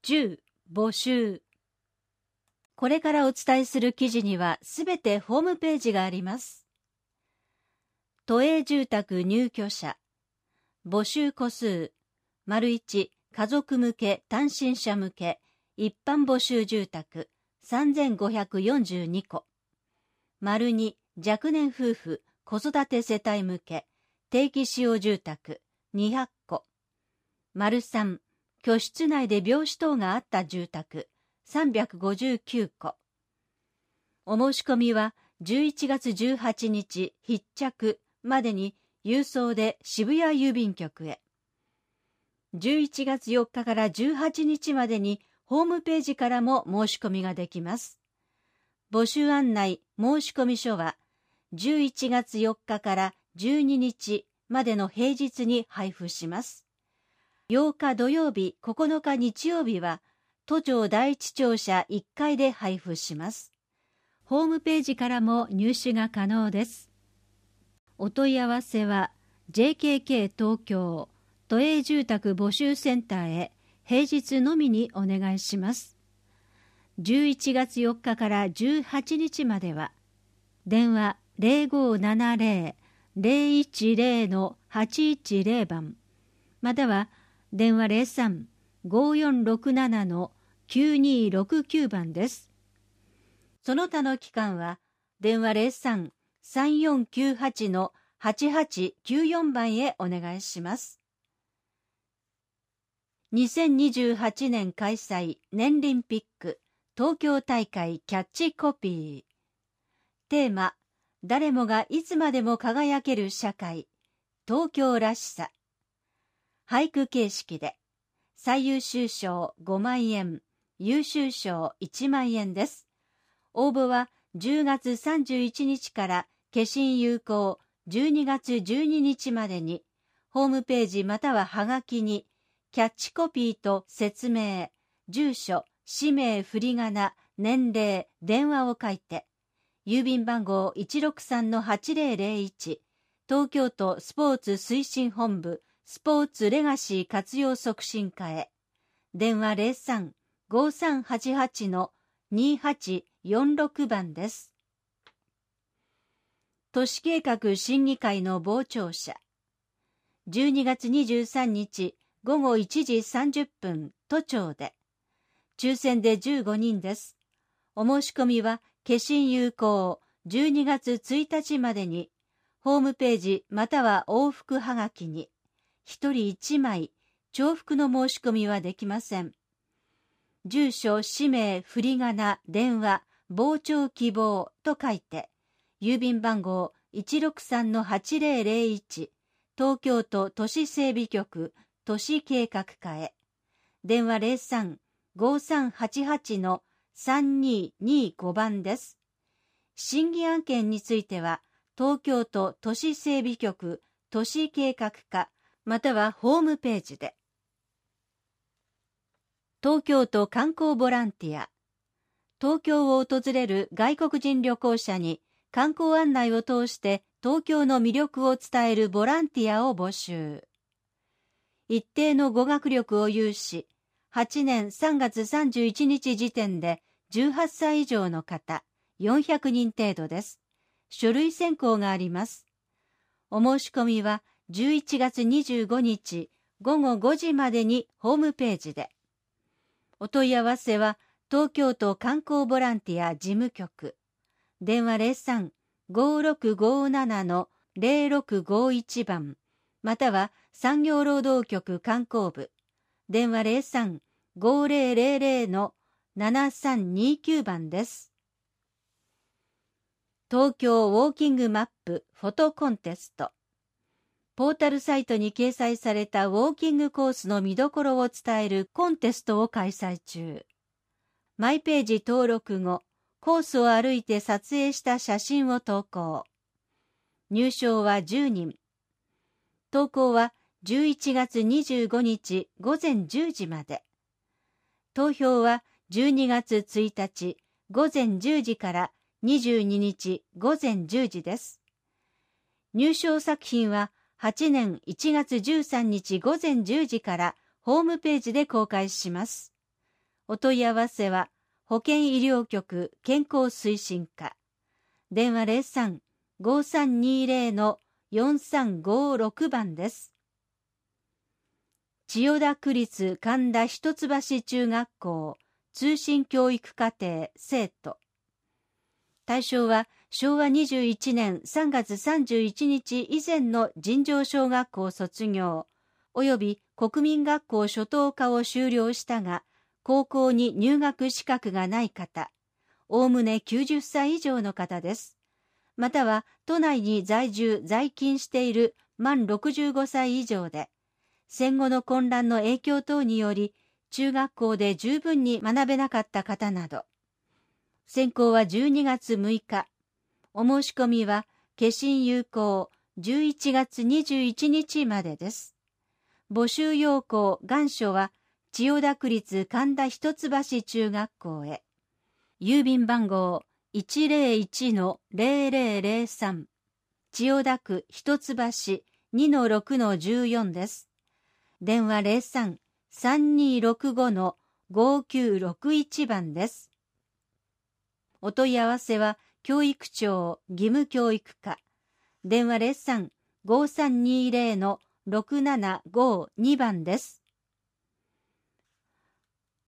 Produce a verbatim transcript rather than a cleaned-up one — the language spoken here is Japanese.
じゅう募集。これからお伝えする記事にはすべてホームページがあります。都営住宅入居者募集戸数丸いち家族向け単身者向け一般募集住宅さんぜんごひゃくよんじゅうにこ丸に若年夫婦子育て世帯向け定期使用住宅にひゃっこ丸さん居室内で病死等があった住宅さんびゃくごじゅうきゅうこ。お申し込みはじゅういちがつじゅうはちにち必着までに郵送で渋谷郵便局へ。じゅういちがつよっかからじゅうはちにちまでにホームページからも申し込みができます。募集案内申込書はじゅういちがつよっかからじゅうににちまでの平日に配布します。ようか土曜日、ここのか日曜日は都庁第一庁舎いっかいで配布します。ホームページからも入手が可能です。お問い合わせは ジェイケーケー 東京都営住宅募集センターへ平日のみにお願いします。じゅういちがつよっかからじゅうはちにちまでは電話 ゼロごーななゼロ ゼロいちゼロ はちいちゼロ 番または電話 ゼロさん ごーよんろくなな きゅうにろくきゅう 番です。その他の期間は電話 ゼロさん さんよんきゅうはち はちはちきゅうよん 番へお願いします。にせんにじゅうはちねん開催年リンピック東京大会キャッチコピー。テーマ、誰もがいつまでも輝ける社会、東京らしさ。俳句形式で、最優秀賞ごまんえん、優秀賞いちまんえんです。応募はじゅうがつさんじゅういちにちから消印有効じゅうにがつじゅうににちまでに、ホームページまたははがきに、キャッチコピーと説明、住所、氏名、振り仮名、年齢、電話を書いて、郵便番号 いちろくさんのはちぜろぜろいち、東京都スポーツ推進本部スポーツレガシー活用促進課へ。電話 ゼロさん ごーさんはちはち にはちよんろく 番です。都市計画審議会の傍聴者。じゅうにがつにじゅうさんにちごごいちじさんじゅっぷん都庁で。抽選でじゅうごにんです。お申し込みは消印有効じゅうにがつついたちまでに、ホームページまたは往復はがきに、ひとりいちまい、重複の申し込みはできません。住所、氏名、振り仮名、電話、傍聴希望と書いて、郵便番号 いちろくさんのはちぜろぜろいち、東京都都市整備局都市計画課へ。電話 ゼロさん ごーさんはちはち さんににご 番です。審議案件については、東京都都市整備局都市計画課またはホームページで。東京都観光ボランティア。東京を訪れる外国人旅行者に観光案内を通して東京の魅力を伝えるボランティアを募集。一定の語学力を有し、はちねんさんがつさんじゅういちにち時点でじゅうはっさい以上の方、よんひゃくにん程度です。書類選考があります。お申し込みはじゅういちがつにじゅうごにちごごごじまでにホームページで。お問い合わせは東京都観光ボランティア事務局。電話 ゼロさん ごーろくごーなな ゼロろくごいち 番または産業労働局観光部。電話 ゼロさん ごーぜろぜろぜろ ななさんにきゅう 番です。東京ウォーキングマップフォトコンテスト。ポータルサイトに掲載されたウォーキングコースの見どころを伝えるコンテストを開催中。マイページ登録後、コースを歩いて撮影した写真を投稿。入賞はじゅうにん。投稿はじゅういちがつにじゅうごにちごぜんじゅうじまで。投票はじゅうにがつついたちごぜんじゅうじからにじゅうににちごぜんじゅうじです。入賞作品ははちねんいちがつじゅうさんにちごぜんじゅうじからホームページで公開します。 お問い合わせは保健医療局健康推進課。電話 ゼロさん ごさんにゼロ のよんさんごろく 番です。千代田区立神田一橋中学校通信教育課程生徒。対象はしょうわにじゅういちねんさんがつさんじゅういちにち以前の尋常小学校卒業、及び国民学校初等科を修了したが、高校に入学資格がない方、おおむねきゅうじゅっさい以上の方です。または、都内に在住・在勤している満ろくじゅうごさい以上で、戦後の混乱の影響等により、中学校で十分に学べなかった方など。選考はじゅうにがつむいか。お申し込みは、消印有効じゅういちがつにじゅういちにちまでです。募集要項願書は、千代田区立神田一橋中学校へ。郵便番号 いちゼロいちのゼロゼロゼロさん。千代田区一橋 にのろくのじゅうよん です。電話 ゼロさん さんにろくごのごきゅうろくいち 番です。お問い合わせは教育庁義務教育課。電話 ゼロさん ごさんにゼロのろくななごに 番です。